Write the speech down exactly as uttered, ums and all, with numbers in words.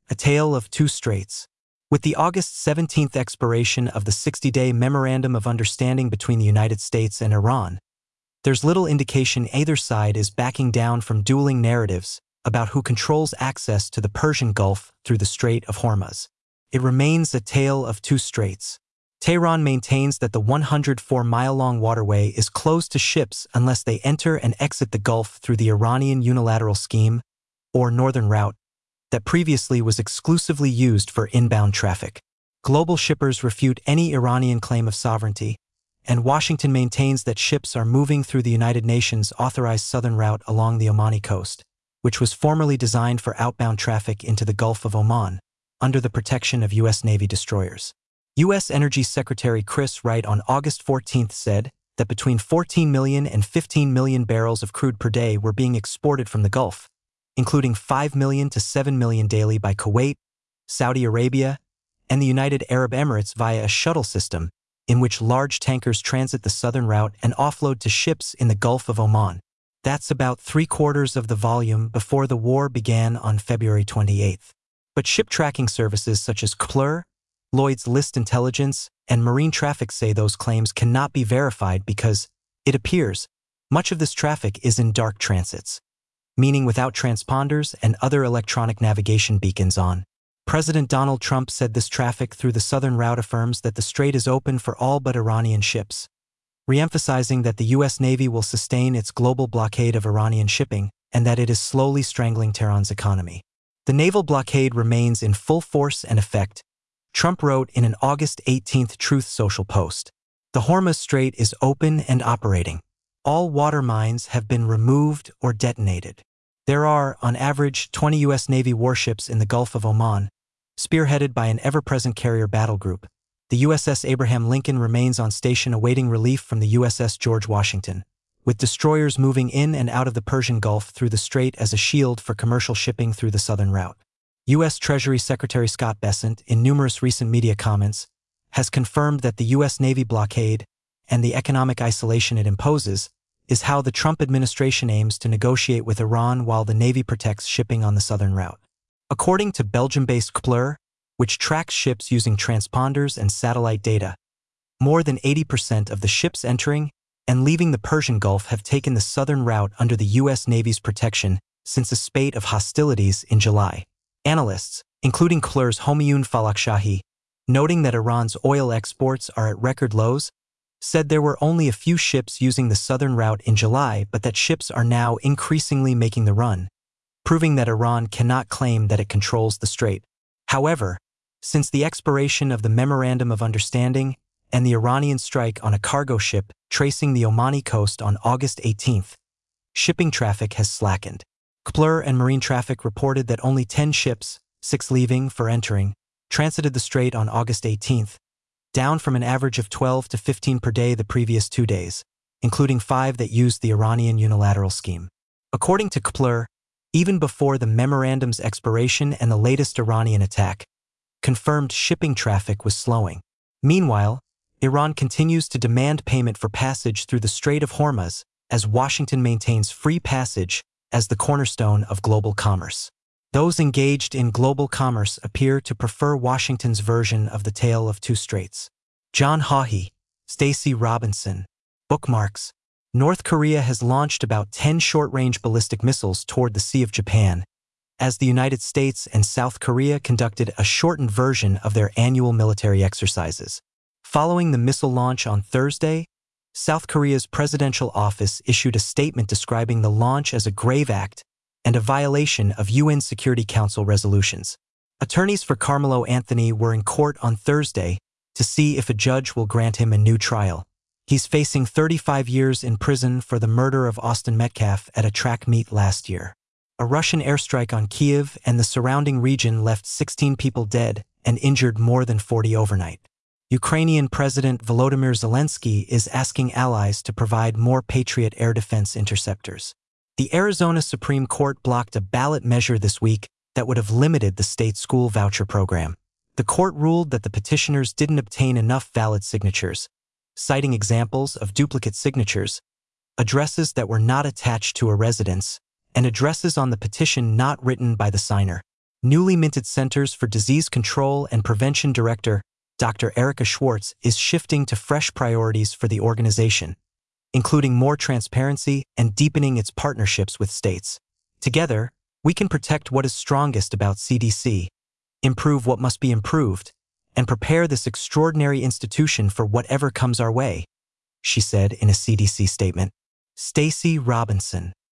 A Tale of Two Straits. With the August seventeenth expiration of the sixty-day Memorandum of Understanding between the United States and Iran, there's little indication either side is backing down from dueling narratives about who controls access to the Persian Gulf through the Strait of Hormuz. It remains a tale of two straits. Tehran maintains that the one hundred four mile long waterway is closed to ships unless they enter and exit the Gulf through the Iranian unilateral scheme, or Northern Route, that previously was exclusively used for inbound traffic. Global shippers refute any Iranian claim of sovereignty, and Washington maintains that ships are moving through the United Nations authorized southern route along the Omani coast, which was formerly designed for outbound traffic into the Gulf of Oman, under the protection of U S Navy destroyers. U S Energy Secretary Chris Wright on August fourteenth said that between fourteen million and fifteen million barrels of crude per day were being exported from the Gulf, including five million to seven million daily by Kuwait, Saudi Arabia, and the United Arab Emirates via a shuttle system in which large tankers transit the southern route and offload to ships in the Gulf of Oman. That's about three-quarters of the volume before the war began on February twenty-eighth. But ship tracking services such as Kpler, Lloyd's List Intelligence, and Marine Traffic say those claims cannot be verified because, it appears, much of this traffic is in dark transits, meaning without transponders and other electronic navigation beacons on. President Donald Trump said this traffic through the southern route affirms that the strait is open for all but Iranian ships, re-emphasizing that the U S Navy will sustain its global blockade of Iranian shipping and that it is slowly strangling Tehran's economy. The naval blockade remains in full force and effect, Trump wrote in an August eighteenth Truth Social post. The Hormuz Strait is open and operating. All water mines have been removed or detonated. There are, on average, twenty U S Navy warships in the Gulf of Oman, spearheaded by an ever-present carrier battle group. The U S S Abraham Lincoln remains on station awaiting relief from the U S S George Washington, with destroyers moving in and out of the Persian Gulf through the strait as a shield for commercial shipping through the southern route. U S Treasury Secretary Scott Bessent, in numerous recent media comments, has confirmed that the U S Navy blockade and the economic isolation it imposes is how the Trump administration aims to negotiate with Iran while the Navy protects shipping on the southern route. According to Belgium-based Kpler, which tracks ships using transponders and satellite data, more than eighty percent of the ships entering and leaving the Persian Gulf have taken the southern route under the U S Navy's protection since a spate of hostilities in July. Analysts, including Kpler's Homayoun Falakshari, noting that Iran's oil exports are at record lows, said there were only a few ships using the southern route in July, but that ships are now increasingly making the run, proving that Iran cannot claim that it controls the strait. However, since the expiration of the Memorandum of Understanding and the Iranian strike on a cargo ship tracing the Omani coast on August eighteenth, shipping traffic has slackened. Kpler and Marine Traffic reported that only ten ships, six leaving, four entering, transited the strait on August eighteenth, down from an average of twelve to fifteen per day the previous two days, including five that used the Iranian unilateral scheme. According to Kpler, even before the memorandum's expiration and the latest Iranian attack, confirmed shipping traffic was slowing. Meanwhile, Iran continues to demand payment for passage through the Strait of Hormuz as Washington maintains free passage as the cornerstone of global commerce. Those engaged in global commerce appear to prefer Washington's version of the Tale of Two Straits. John Haughey, Stacey Robinson. Bookmarks. North Korea has launched about ten short-range ballistic missiles toward the Sea of Japan, as the United States and South Korea conducted a shortened version of their annual military exercises. Following the missile launch on Thursday, South Korea's presidential office issued a statement describing the launch as a grave act and a violation of U N Security Council resolutions. Attorneys for Carmelo Anthony were in court on Thursday to see if a judge will grant him a new trial. He's facing thirty-five years in prison for the murder of Austin Metcalf at a track meet last year. A Russian airstrike on Kyiv and the surrounding region left sixteen people dead and injured more than forty overnight. Ukrainian President Volodymyr Zelensky is asking allies to provide more Patriot air defense interceptors. The Arizona Supreme Court blocked a ballot measure this week that would have limited the state school voucher program. The court ruled that the petitioners didn't obtain enough valid signatures, citing examples of duplicate signatures, addresses that were not attached to a residence, and addresses on the petition not written by the signer. Newly minted Centers for Disease Control and Prevention Director Doctor Erica Schwartz is shifting to fresh priorities for the organization, including more transparency and deepening its partnerships with states. Together, we can protect what is strongest about C D C, improve what must be improved, and prepare this extraordinary institution for whatever comes our way, she said in a C D C statement. Stacey Robinson,